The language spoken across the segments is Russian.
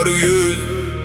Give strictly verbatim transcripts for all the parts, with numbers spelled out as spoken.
выбор есть.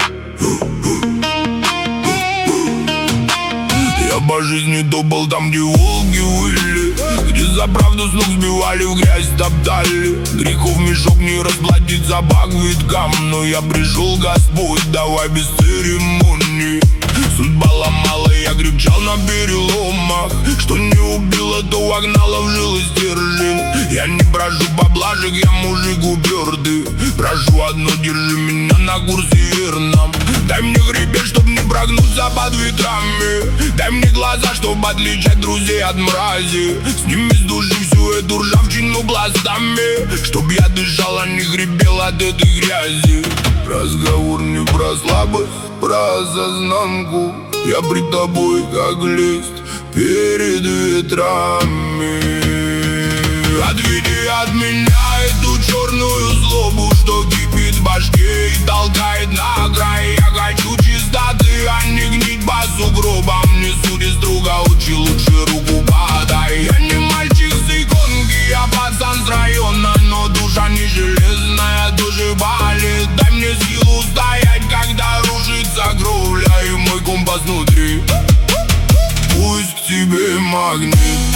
Я по жизни добыл там, где волки выли, где за правду с ног сбивали, в грязь топтали. Грехов мешок не расплатить за баг виткам, но я пришел, Господь, давай без церемоний. Судьба ломала, я кричал на переломах. Что не убило, то вогнало в жилы стержень. Я не прошу поблажек, я мужик упертый. Прошу одно, держи меня на курсе верном. Дай мне хребет, чтоб не прогнуться под ветрами. Дай мне глаза, чтоб отличать друзей от мрази. Сними с души всю эту ржавчину пластами, чтоб я дышал, а не хрипел от этой грязи. Разговор не про слабость, про осознанку. Я пред тобой, как лист перед ветрами. Отведи от меня эту черную злобу, что кипит в башке и толкает на край. Я хочу чистоты, а не гнить по сугробам. Не суди строго, учи, лучше руку подай. Я не мальчик с иконки, я пацан с района, но душа не железная, тоже болит. Дай мне силу стоять, когда рушится кровля и мой компас внутри. Пусть к тебе магнит.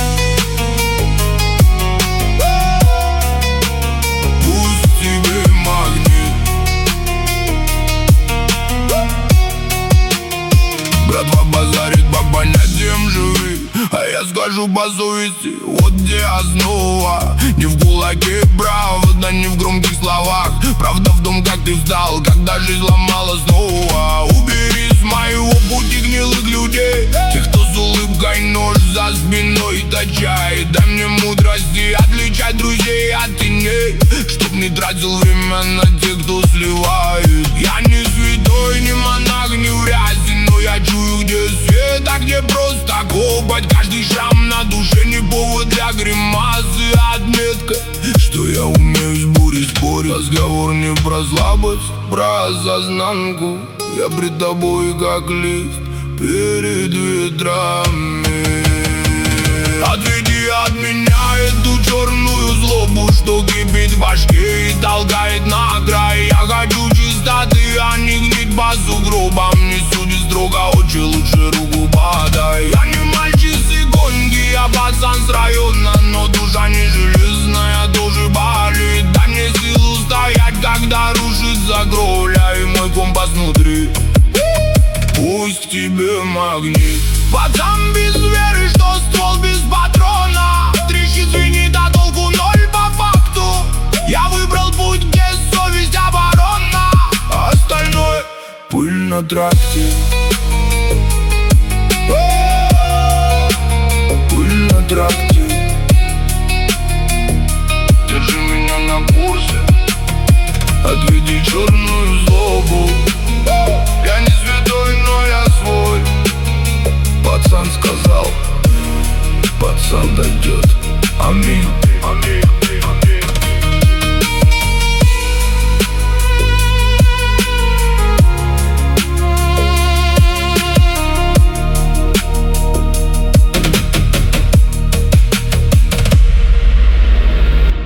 Братва базарит по понятиям живы, а я скажу по совести, вот где основа. Не в кулаке правда, не в громких словах. Правда в том, как ты встал, когда жизнь ломала снова. Убери с моего пути гнилых людей, тех, кто с улыбкой нож за спиной точает. Дай мне мудрости отличать друзей от теней, чтоб не тратил время на тех, кто сливает. Я не святой, не монах, не врязен, но я чую, где свет, а где просто копоть. Каждый шрам на душе не повод для гримасы, отметка, что я умею с бурей спорить. Разговор не про слабость, про осознанку. Я пред тобой, как лист перед ветрами. Отведи от меня эту черную злобу, что кипит в башке и толкает на край. Я хочу чистоты, а не гнить по сугробам. Не суди строго, очи, лучше руку подай. Я не мальчик с иконки, я пацан с района, но душа не железная, тоже болит. Дай мне силу стоять, когда рушится кровля и мой компас внутри. Пусть к тебе магнит. Пацан без веры, что ствол без патрона. Трещит, звенит, а толку ноль по факту. Я выбрал путь, где совесть оборона, а остальное пыль на тракте. Пыль на тракте.